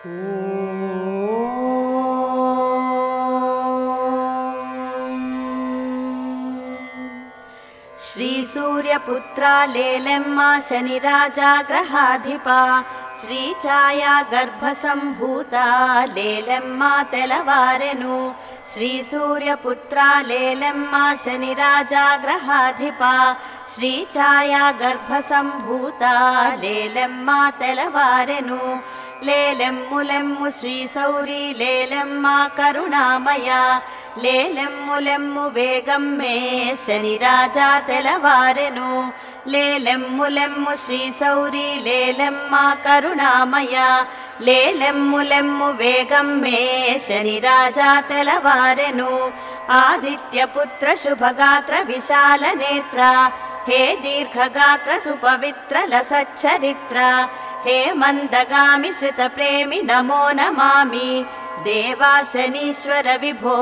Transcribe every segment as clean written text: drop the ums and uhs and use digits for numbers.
శ్రీ సూర్యపుత్రా లేలెమ్మ శనిరాజా గ్రహాధిపా శ్రీ ఛాయా గర్భ సంభూత లేలెమ్మ తెలవారెను. శ్రీ సూర్యపుత్రా లేలెమ్మ శనిరాజా గ్రహాధిపా శ్రీ ఛాయా గర్భ సంభూత లేలెమ్మ తెలవారెను. లేలెమ్ములెమ్ము శ్రీ సౌరి లేలెమ్మ కరుణామయ లేలెమ్ములెమ్ము వేగమ్మే శనిరాజా తెలవారెను. లేలెమ్ములెమ్ము శ్రీ సౌరి లేలెమ్మ కరుణామయ లేలెమ్ములెమ్ము వేగమ్మే శనిరాజా తెలవారెను. ఆదిత్యపుత్ర శుభగాత్ర విశాల నేత్ర హే దీర్ఘగాత్ర సుపవిత్ర లసచ్చరిత్ర హే మందగామి శ్రిత ప్రేమి నమో నమామి. దేవా శనీశ్వర విభో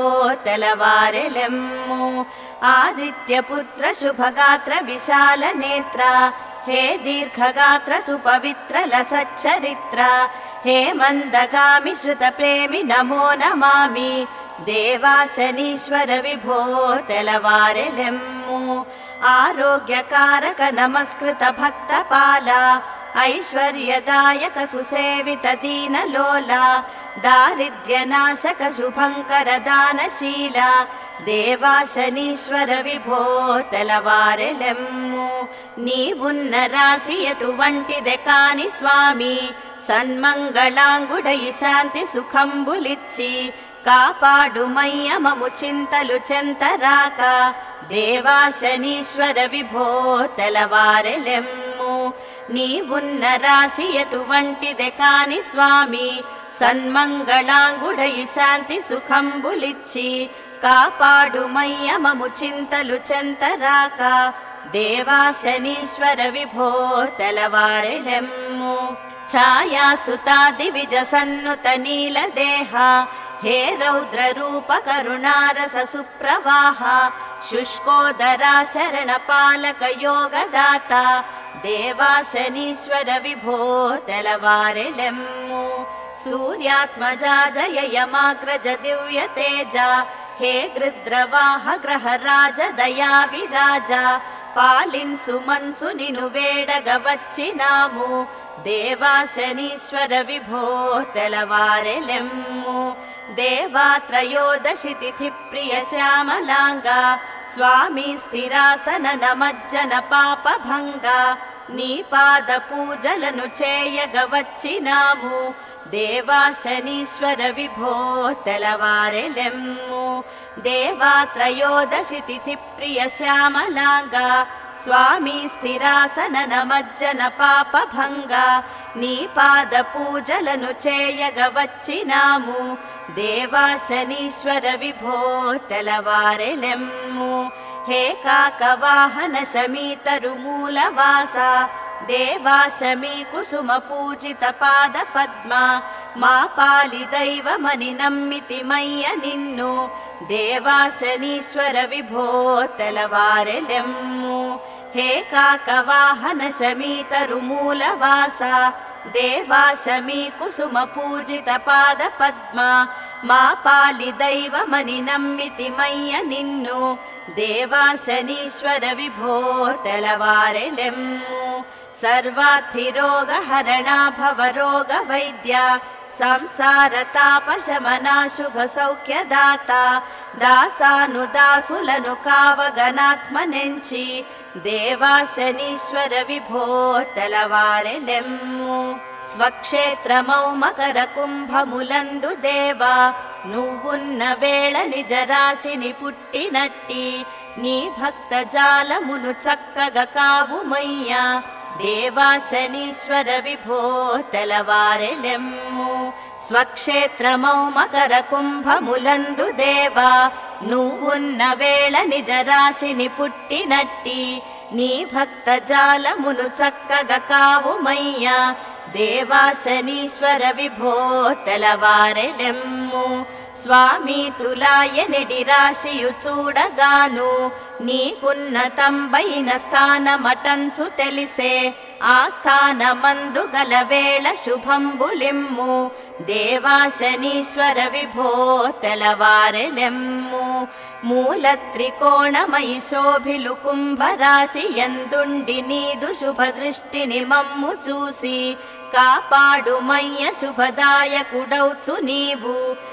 తెలవారెలెమ్ము. ఆదిత్యపుత్ర శుభగాత్ర విశాల నేత్ర హే దీర్ఘగాత్ర సుపవిత్ర లసచ్చరిత్ర హే మందగామి శ్రుత ప్రేమి నమో నమామి. దేవా శనీశ్వర విభో తెలవారెలెమ్ము. ఆరోగ్యకారక నమస్కృత భక్తపాల ఐశ్వర్యదాయక సుసేవిత దీనలోల దారిద్ర్యనాశక శుభంకర దానశీల దేవా శనీశ్వర విభో తెలవారెలెమ్ము. నీవున్న రాశి ఎటువంటిదే కాని స్వామి సన్మంగళాంగుడై శాంతి సుఖంబులిచ్చి కాపాడుమయ్య మము చింతలు చెంతరాక దేవా శనీశ్వర విభో తెలవారెలెమ్ము. నీవున్న రాశి ఎటువంటిదే కాని స్వామి సన్మంగళాంగుడై శాంతి సుఖంబులిచ్చి కాపాడుమయ్య మము చింతలు చెంతరాక దేవా శనీశ్వర విభో తెలవారెలెమ్ము. ఛాయాసుతాది విజ సన్నుత నీల దేహ హే రౌద్ర రూప కరుణారస సుప్రవాహ శుష్కోదరా శరణ పాలక యోగదాత దేవా శనీశ్వర విభో తెలవారెలెమ్ము. సూర్యాత్మజా జయ యమాగ్రజ దివ్య తేజ హే గృద్రవాహ గ్రహరాజ దయా విరాజ పాలించు మన్సు నిను వేడగ వచ్చినాము దేవా శనీశ్వర విభో తెలవారెలెమ్ము. దేవా త్రయోదశి తిథి ప్రియ శ్యామలాంగ స్వామి స్థిరాసన నమజ్జన పాప భంగ నీ పాద పూజలను చేయగ వచ్చినాము దేవా శనీశ్వర విభో తెలవారెలెమ్ము. దేవా త్రయోదశి తిథి ప్రియ శ్యామలాంగ స్వామి స్థిరాసన నమజ్జన పాప భంగ నీ పాద పూజలను చేయగ వచ్చినాము దేవా శనీశ్వర విభో తెలవారెలెమ్ము. హే కాకవాహన శమీతరు మూలవాస దేవా శమీ కుసుమ పూజిత పాద పద్మ మా పాలి దైవమని నమ్మితి మయ్య నిన్ను దేవా శనీశ్వర విభో తెలవారెలెమ్ము. హే కాకవాహన శమీతరు మూలవాస దేవా శమీ కుసుమ పూజిత పాద పద్మ మా పాలి దైవమని నమ్మితి మయ్య నిన్ను దేవా శనీశ్వర విభో తెలవారెలెమ్ము. సర్వార్థిరోగ హరణ భవరోగ వైద్య సంసార తాపశమనా శుభ సౌఖ్యదాత దాసానుదాసులను కావగనాత్మనెంచి దేవా శనీశ్వర విభో తెలవారెలెమ్ము. స్వక్షేత్రమౌ మకర కుంభములందు దేవా నువ్వున్న వేళ నిజరాశిని పుట్టినట్టి నీ భక్త జాలమును చక్కగా కావుమయ్యా దేవా శనీశ్వర విభో తెలవారెలెమ్ము. స్వక్షేత్రమౌ మకర కుంభములందు దేవా నువ్వున్న వేళ నిజరాశిని పుట్టినట్టి నీ భక్త జాలమును చక్కగా కావుమయ్యా దేవా శనీశ్వర విభో తెలవారెలెమ్ము. స్వామి తులాయనిడి రాశియు చూడగాను నీకున్నతంబైన స్థానమటన్సు తెలిసే ఆ స్థానమందు గల వేళ శుభంబులిమ్ము దేవాశనీశ్వర విభో తెలవారెలెమ్ము. మూల త్రికోణమయి శోభిలు కుంభరాశి యందుండి నీదు శుభదృష్టిని మమ్ము చూసి కాపాడుమయ్య శుభదాయకుడౌచు నీవు.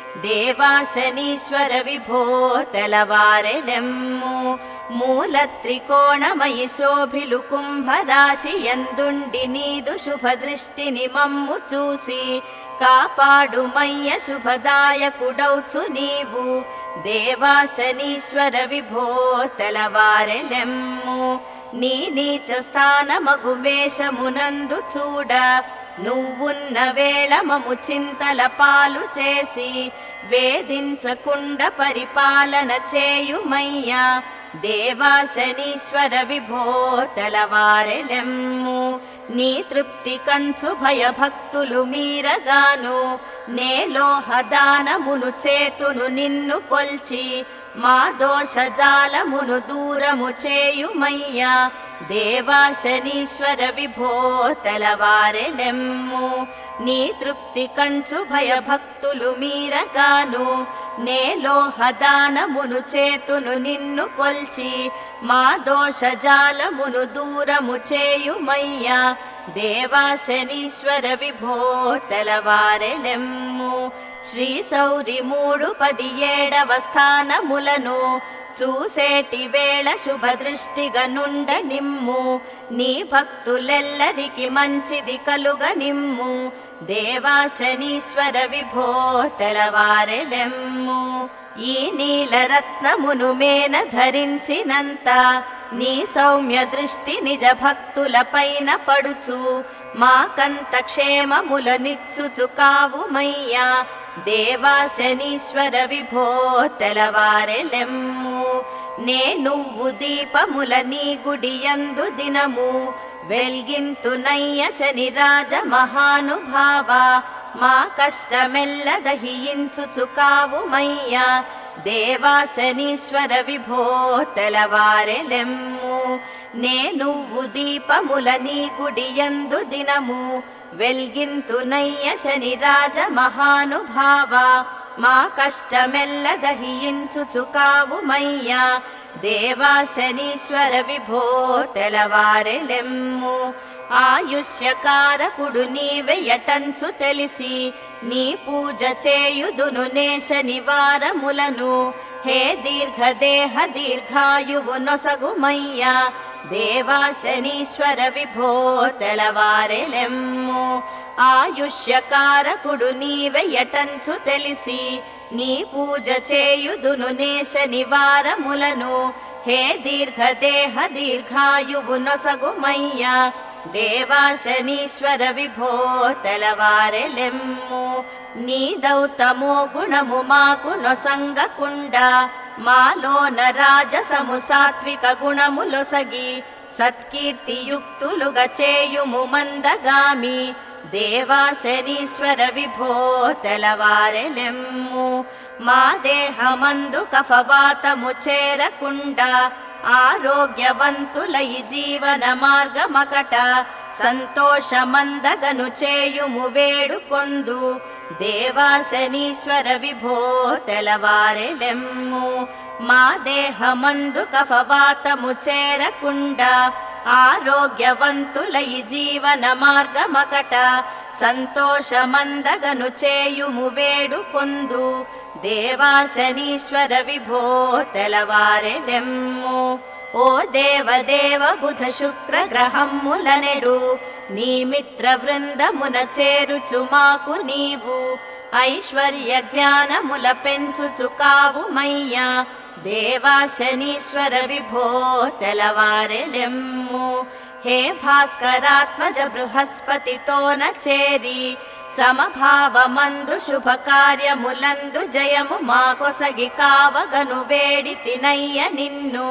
దేవాశనీశ్వర విభో తెలవారెలెమ్ము. మూల త్రికోణమయి శోభిలు కుంభరాశి యందుండి నీదు శుభదృష్టిని మమ్ము చూసి కాపాడుమయ్య శుభదాయకుడౌచు నీవు. దేవాశనీశ్వర విభో తెలవారెలెమ్ము. నీ నీచ స్థానమగు వేషమునందు చూడ నువ్వున్న వేళ మము చింతల పాలు చేసి వేధించకుండ పరిపాలన చేయుమయ్యా. దేవాశనీశ్వర విభో తెలవారెలెమ్ము. నీ తృప్తి కంచు భయభక్తులు మీరగాను నేలోహదానమును చేతును నిన్ను కొల్చి మా దోషజాలమును దూరము చేయుమయ్యా. దేవాశనీశ్వర విభో తెలవారెలెమ్ము. నీ తృప్తి కంచు భయభక్తులు మీరగాను నేలోహదానమును చేతును నిన్ను కొల్చి మా దోషజాలమును దూరము చేయుమయ్యా. దేవాశనీశ్వర విభో తెలవారెలెమ్ము. శ్రీ సౌరి 3-17వ స్థానములను చూసేటి వేళ శుభదృష్టిగా నుండ నిమ్ము. నీ భక్తులెల్లరికి మంచిది కలుగ నిమ్ము. దేవాశనీశ్వర విభో తెలవారెలెమ్ము. ఈ నీలరత్నమును మేన ధరించినంత నీ సౌమ్య దృష్టి నిజ భక్తుల పైన పడుచు మాకంత క్షేమముల నిచ్చుచు కావుమయ్యా. దేవాశనీశ్వర విభో తెలవారెలెమ్ము. నే నువ్వు దీపముల నీ గుడియందు దినము వెల్గింతునయ్య శనిరాజ మహానుభావ. మా కష్టమెల్ల దహించుచు కావుమయ్యా. దేవాశనీశ్వర విభో తెలవారెలెమ్ము. నే నువ్వు దీపముల నీ గుడియందు దినము వెల్గింతునయ్య శనిరాజ మహానుభావ. మా కష్టమెల్ల దహించుచు కావుమయ్యా. దేవాశనీశ్వర విభో తెలవారెలెమ్ము. ఆయుష్యకారకుడు నీవెయటంచు తెలిసి నీ పూజ చేయుదును నే శనివారములను. హే దీర్ఘదేహ దీర్ఘాయువు నొసగుమయ్యా. దేవాశనీశ్వర విభో తెలవారెలెమ్ము. ఆయుష్యకారకుడు నీవెయటంచు తెలిసి నీ పూజ చేయుదును నే శనివారములను. హే దీర్ఘదేహ దీర్ఘాయువు నొసగుమయ్యా. దేవాశనీశ్వర విభో తెలవారెలెమ్ము. నీ దౌతమో గుణము మాకు నొసంగకుండా మాలోన రాజసము సాత్విక గుణములొసగి సత్కీర్తియుక్తులుగా చేయుము మందగామి. దేవాశనీశ్వర విభో తెలవారెలెమ్ము. మా దేహమందు కఫవాతము చేరకుండా ఆరోగ్యవంతులై జీవన మార్గమకట సంతోషమందగను చేయుము వేడుకొందు. దేవాశనీశ్వర విభో తెలవారెలెమ్ము. మా దేహమందు కఫవాతము చేరకుండా ఆరోగ్యవంతులై జీవన మార్గమకట సంతోషమందగను చేయుము వేడుకొందు. దేవాశనీశ్వర విభో తెలవారెలెమ్ము. ఓ దేవదేవ బుధ శుక్ర గ్రహములనెడు నీ మిత్ర బృందమున చేరుచు మాకు నీవు ఐశ్వర్య జ్ఞానముల పెంచుచు కావుమయ్యా. దేవాశనీశ్వర విభో తెలవారెలెమ్ము. హే భాస్కరాత్మజ బృహస్పతితోన చేరి సమభావమందు శుభకార్యములందు జయము మాకొసగి కావగను వేడితినయ్య నిన్ను.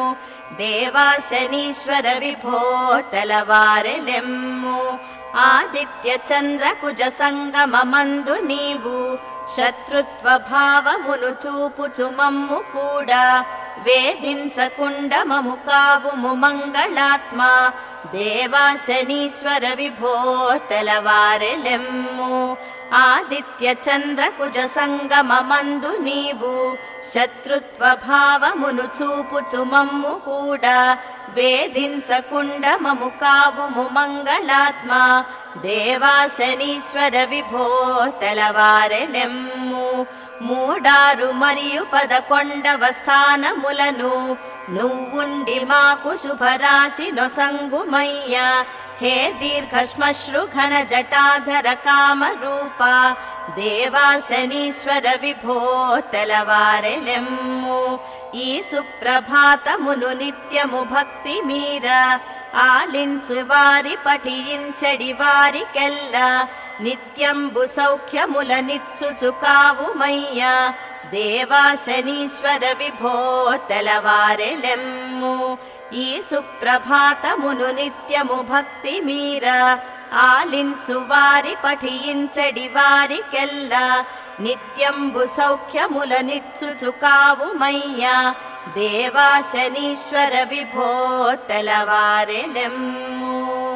దేవాశనీశ్వర విభో తెలవారెలెమ్ము. ఆదిత్య చంద్ర కుజ సంగమమందు నీవు శత్రుత్వ భావమును చూపుచు మమ్ము కూడా వేధించకుండ మము కావుము మంగళాత్మ. దేవాశనీశ్వర విభో తెలవారెలెమ్ము. ఆదిత్య చంద్రకుజ సంగమమందు నీవు శత్రుత్వ భావమును చూపుచు మమ్ము కూడా వేధించకుండా మము కావుము మంగళాత్మ దేవా శనీశ్వర విభో తెలవారెలెమ్ము మూడారు మరియు 11వ స్థానములను నువ్వుండి మాకు శుభరాశి నొసంగుమయ్యా హే దీర్ఘ శ్మశ్రు ఘన జటాధర కామ రూప దేవా శనీశ్వర విభో తెలవారెలెమ్ము ఈ సుప్రభాతమును నిత్యము భక్తి మీర ఆలించు వారి పఠించడి వారికెల్లా నిత్యంబు సౌఖ్యముల నిచ్చుచు కావుమయ్యా దేవా శనీశ్వర విభో తెలవారెలెమ్ము ఈ సుప్రభాతమును నిత్యము భక్తి మీర ఆలించు వారి పఠించడి వారికెల్లా నిత్యంబు సౌఖ్యముల నిచ్చుచు కావుమయ్యా దేవా శనీశ్వర విభో తెలవారెలెమ్ము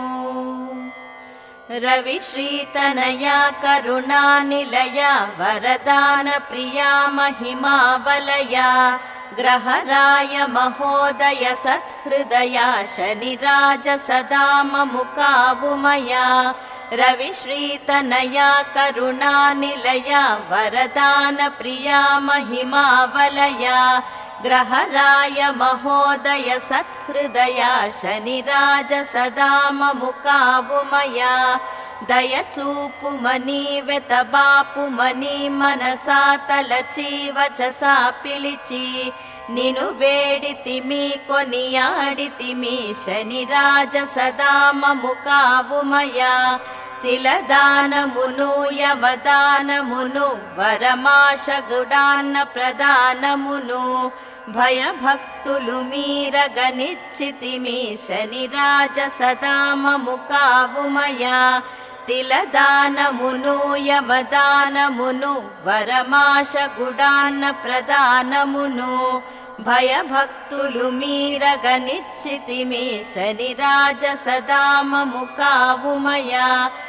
రవి శ్రీతనయా కరుణా నిలయా వరదాన ప్రియా మహిమావలయా గ్రహరాయ మహోదయ సత్హృదయా శనిరాజ సదా మము కావుమయా రవి శ్రీతనయా కరుణా నిలయా వరదాన ప్రియా మహిమావలయా గ్రహరాయ మహోదయ సత్హృదయా శనిరాజ సదా మము కావుమయా దయచూపుమని వెతబాపుమని మనసా తలచి వచసా పిలిచి నిను వేడితిమి కొనియాడితిమి శనిరాజ సదా మము కావుమయా తిలదానమును యమదానమును వరమాశగుడాన్న ప్రదానమును భయభక్తులు మీరగనిచ్చితిమి శనిరాజ సదా మము కావుమయా తిలదానమును యమదానమును వరమాశగుడాన్న ప్రదానమును భయభక్తులు మీరగనిచ్చితిమి శనిరాజ సదా మము కావుమయా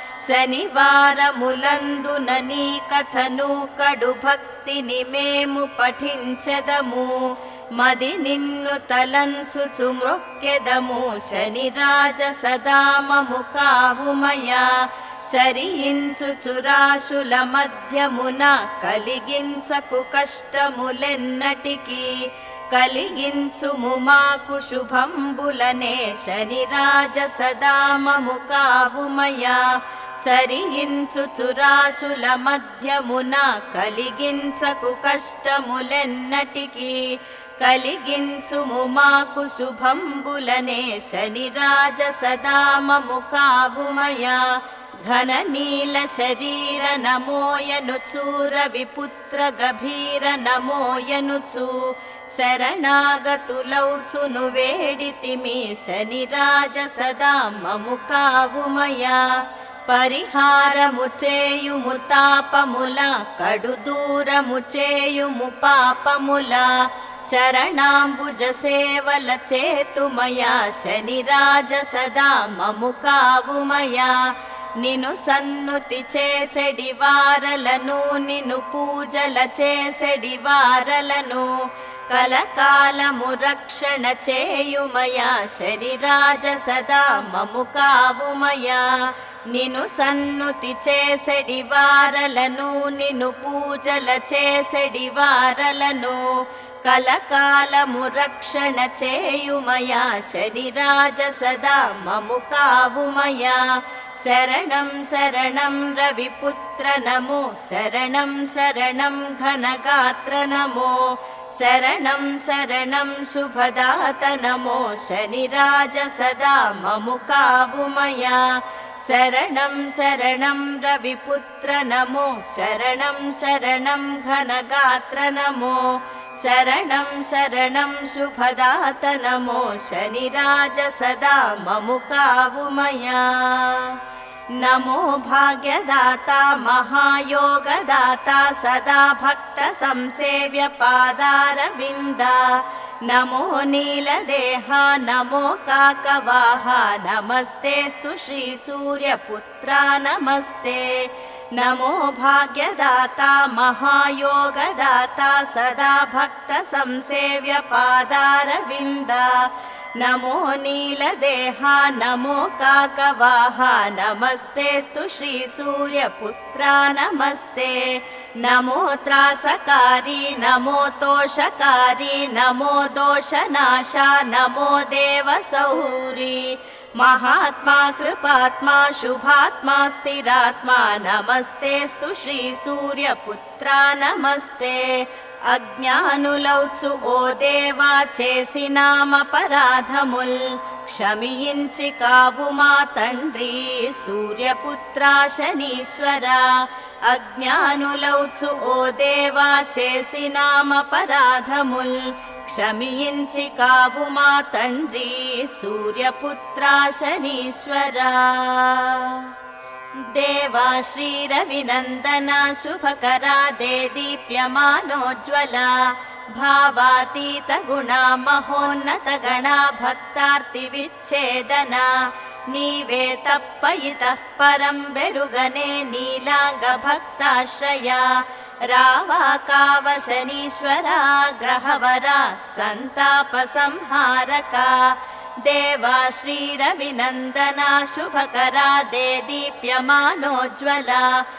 శనివారములందున నీ కథను కడు భక్తిని మేము పఠించెదము మది నిన్ను తలంచుచు మ్రొక్కెదము శనిరాజ సదా మము కావుమయా చరించుచు రాశుల మధ్యమున కలిగించకు కష్టములెన్నటికీ కలిగించుము మాకు శుభంబులనే శనిరాజ సదా మము కావుమయా చరించుచు రాశుల మధ్యమున కలిగించకు కష్టములెన్నటికీ కలిగించుము మాకు శుభంబులనే శనిరాజ సదా మము కావుమయా ఘన నీల శరీర నమోయనుచు రవిపుత్ర గభీర నమోయనుచు శరణాగతులౌచును వేడితిమి శనిరాజ సదా మము కావుమయా పరిహారము చేయుము తాపముల కడు దూరము చేయుము పాపముల చరణాంబుజ సేవల చేతుమయా శనిరాజ సదా మము కావుమయా నిను సన్నుతి చేసెడి వారలను నిను పూజల చేసెడి వారలను కలకాలము రక్షణ చేయుమయా శనిరాజ సదా మము కావుమయా నిను సన్నుతి చేసెడి వారలను నిను పూజల చేసెడి వారలను కలకాలము రక్షణ చేయుమయా శనిరాజ సదా మము కావుమయా శరణం శరణం రవిపుత్ర నమో శరణం శరణం ఘనగాత్ర నమో శరణం శరణం శుభదాత నమో శనిరాజ సదా మము కావుమయా శరణం శరణం రవిపుత్ర నమో శరణం శరణం ఘనగాత్ర నమో శరణం శరణం శుభదాత నమో శనిరాజ సదా మము కావుమయా నమో భాగ్యదాత మహాయోగదాత సదా భక్త సంసేవ్య పాదారవింద నమో నీలదేహ నమో కాకవాహ నమస్తేస్తు శ్రీ సూర్యపుత్ర నమస్తే నమో భాగ్యదాత మహాయోగదాత సదా భక్త సంసేవ్య పాదారవింద నమో నీలదేహ నమో కాకవాహ నమస్తేస్తు శ్రీ సూర్యపుత్ర నమస్తే నమో త్రాసకారి నమో తోషకారి నమో దోషనాశ నమో దేవసౌరి महात्मा कृपात्मा शुभात्मा स्थिरात्मा नमस्तेस्तु श्री सूर्यपुत्रा नमस्ते అజ్ఞానులౌచు ఓ దేవా చేసినామపరాధముల్ క్షమించి కావు మా తండ్రి సూర్యపుత్ర శనీశ్వర అజ్ఞానులౌచు ఓ దేవా చేసినామపరాధముల్ క్షమించి కావు మా తండ్రి సూర్యపుత్ర శనీశ్వర దేవా శ్రీ రవినందన శుభకరా దే దీప్యమానోజ్వల భావాతీత గుణ మహోన్నత గణ భక్తార్తి విచ్ఛేదన నీవే తప్ప ఇతః పరం బెరుగనే నీలాంగ భక్తాశ్రయ రావా కావ శనీశ్వర గ్రహవర సంతాప సంహారక దేవా శ్రీ రవినందన శుభకరా దే దీప్యమానోజ్వల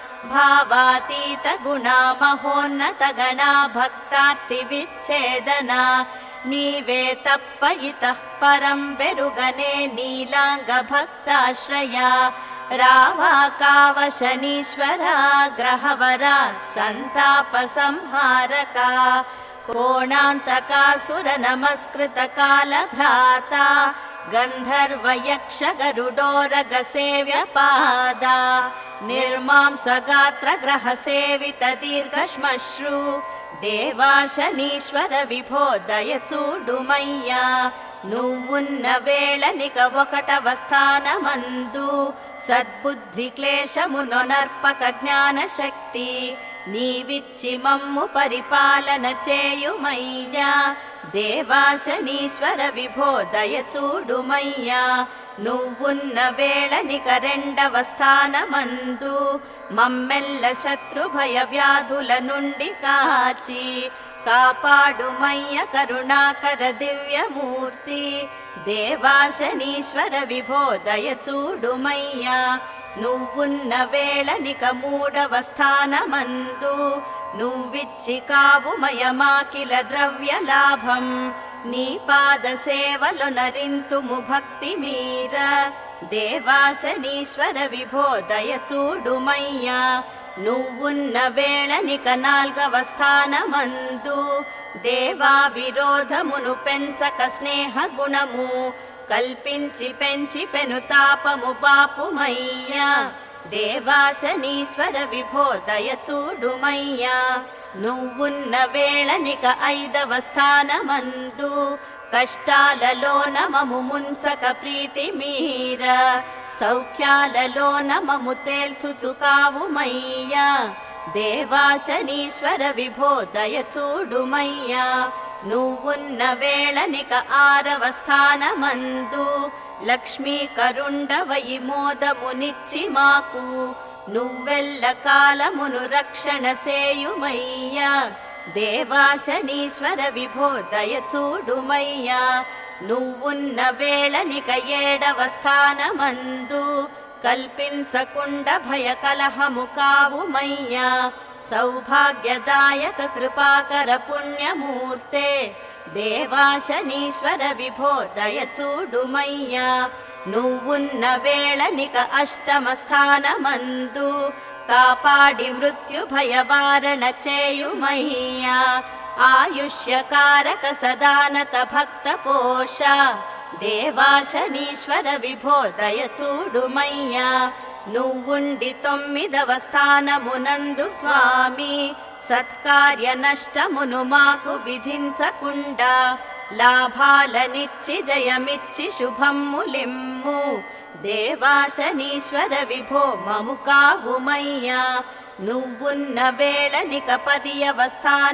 భావాతీత గుణ మహోన్నత గణ భక్తార్తి విచ్ఛేదన నీవే తప్ప ఇతః పరం బెరుగనే నీలాంగ భక్తాశ్రయ రావా కావ శనీశ్వర గ్రహవర సంతాప సంహారక కోణాంతకాసుర నమస్కృత కాల భ్రాత గంధర్వ యక్ష గరుడోరగ సేవ్య పాద నిర్మాంస గాత్ర గ్రహ సేవిత దీర్ఘ శ్మశ్రు దేవా శనీశ్వర విభో దయ చూడుమయ్యా నువ్వున్న వేళనిక ఒకటవ స్థానమందు సద్బుద్ధి క్లేశమునొనర్పక జ్ఞాన శక్తి నీవిచ్చి మమ్ము పరిపాలన చేయుమయ్యా దేవా శనీశ్వర విభో దయ చూడుమయ్యా నువ్వున్న వేళనిక రెండవ స్థానమందు మమ్మెల్ల శత్రు భయ వ్యాధుల నుండి కాచి కాపాడుమయ్య కరుణాకర దివ్యమూర్తి దేవా శనీశ్వర విభో దయ చూడుమయ్యా నువ్వున్న వేళనిక మూడవ స్థానమందు నువ్విచ్చి కావుమయమాకిల ద్రవ్య లాభం నీ పాద సేవలు నరింతుము భక్తి మీర దేవా శనీశ్వర విభో దయ చూడుమయ్యా నువ్వున్న వేళనిక నాల్గవ స్థానమందు దేవా విరోధమును పెంచక స్నేహ గుణము కల్పించి పెంచి పెనుతాపము బాపుమయ్యా దేవా శనీశ్వర విభో దయ చూడుమయ్యా నువ్వున్న వేళనిక ఐదవ స్థానమందు కష్టాలలోన మము ముంచక ప్రీతి మీర సౌఖ్యాలలోన మము తేల్చుచు కావుమయ్యా దేవా శనీశ్వర విభో దయ చూడుమయ్యా నువ్వున్న వేళనిక ఆరవ స్థానమందు లక్ష్మీ కరుండవయి మోదమునిచ్చి మాకు నువ్వెల్ల కాలమును రక్షణ సేయుమయ్యా దేవా శనీశ్వర విభో దయ చూడుమయ్యా నువ్వున్న వేళనిక ఏడవ స్థానమందు కల్పించకుండ భయ కలహము కావుమయ్యా సౌభాగ్యదాయక కృపాకర పుణ్యమూర్తే దేవా శనీశ్వర విభో దయ చూడుమయ్యా నువ్వున్న వేళనిక అష్టమ స్థానమందు కాపాడి మృత్యు భయవారణ చేయుమయ్యా ఆయుష్యకారక సదానత భక్త పోష దేవా శనీశ్వర విభో దయ చూడుమయ్యా నువ్వుండి తొమ్మిదవ స్థానమునందు స్వామి సత్కార్య నష్టమును మాకు విధించకుండా లాభాలనిచ్చి జయమిచ్చి శుభమ్ములిమ్ము దేవా శనీశ్వర విభో మము కావుమయ్యా నువ్వున్న వేళనిక పదియవ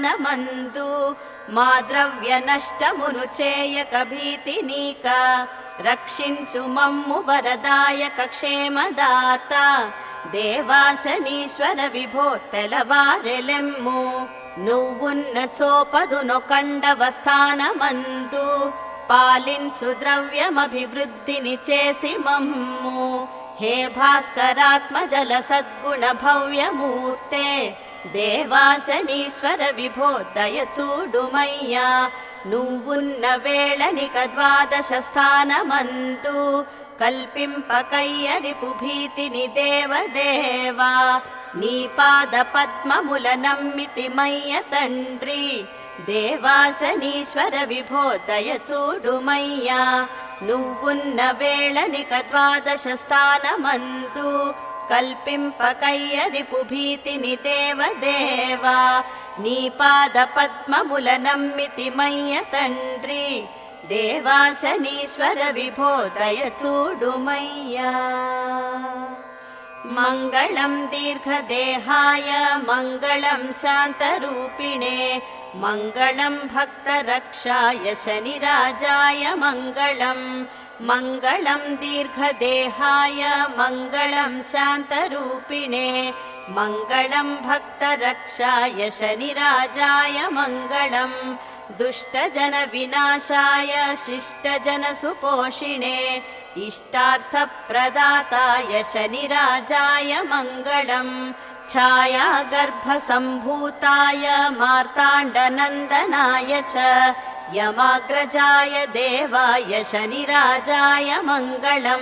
స్థానమందు మా ద్రవ్య నష్టమును చేయక భీతి నీక రక్షించు మమ్ము వరదాయక క్షేమదాత దేవా శనీశ్వర విభో తెలవారెలెమ్ము నువ్వున్న చోపదునొకండవ స్థానమందు పాలించు ద్రవ్యమభివృద్ధిని చేసి మమ్ము హే భాస్కరాత్మజల సద్గుణ భవ్యమూర్తే దేవా శనీశ్వర విభో దయచూడుమయ్యా నువ్వున్న వేళనిక ద్వాదశ స్థానమందు కల్పింపకయ్యరిపు భీతిని దేవదేవా నీ పాద పద్మముల నమ్మితి మయ్య తండ్రి దేవా శనీశ్వర విభో దయచూడుమయ్యా నువ్వున్న వేళనిక ద్వాదశ స్థానమందు కల్పింపకయ్యరిపు భీతిని దేవదేవా నీ పాద పద్మముల నమ్మితి మయ్య తండ్రి దేవా శనీశ్వర విభో దయచూడుమయ్యా మంగళం దీర్ఘదేహాయ మంగళం శాంతరూపిణే మంగళం భక్తరక్షాయ శనిరాజాయ మంగళం మంగళం దీర్ఘదేహాయ మంగళం శాంతరూపిణే మంగళం భక్తరక్షాయ శనిరాజాయ మంగళం దుష్టజన వినాశాయ శిష్టజన సుపోషిణే ఇష్టార్థప్రదాతాయ శనిరాజాయ మంగళం ఛాయాగర్భసంభూతాయ మార్తాण्डनन्दनाय च यमाग्रजाय देवाय शनिराजाय मङ्गलम्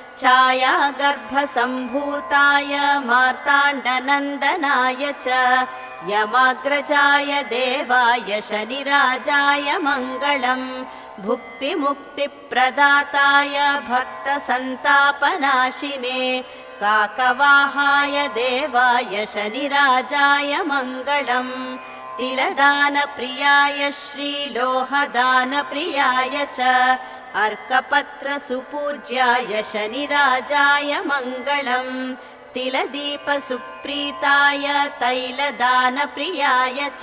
छायागर्भसम्भूताय मार्ताण्डनन्दनाय च यमाग्रजाय देवाय शनिराजाय मङ्गलम् भुक्तिमुक्तिप्रदाताय भक्तसन्तापनाशिने काकवाहाय देवाय शनिराजाय मङ्गलम् तिलदानप्रियाय श्रीलोहदानप्रियाय च अर्कपत्रसुपूज्याय शनिराजाय मङ्गलम् तिलदीपसुप्रीताय तैलदानप्रियाय च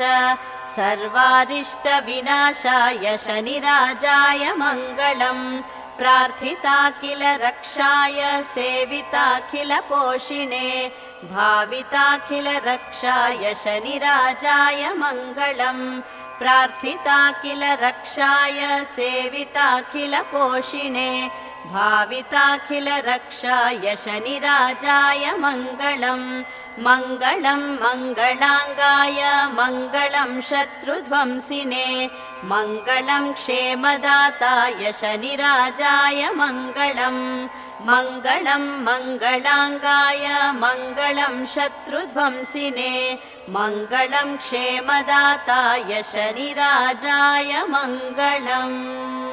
सर्वारिष्टविनाशाय शनिराजाय मङ्गलम् प्रार्थिताखिल रक्षाय सेविताखिल पोषिणे भाविताखिल रक्षाय शनिराजाय मङ्गलम् प्रार्थिताखिल रक्षाय सेविताखिल पोषिणे भाविताखिल रक्षाय शनिराजाय मङ्गलम् मङ्गलं मङ्गलाङ्गाय मङ्गलं शत्रुध्वंसिने मङ्गलं क्षेमदाताय शनिराजाय मङ्गलम् मङ्गलं मङ्गलाङ्गाय मङ्गलं शत्रुध्वंसिने मङ्गलं क्षेमदाताय शनिराजाय मङ्गलम्।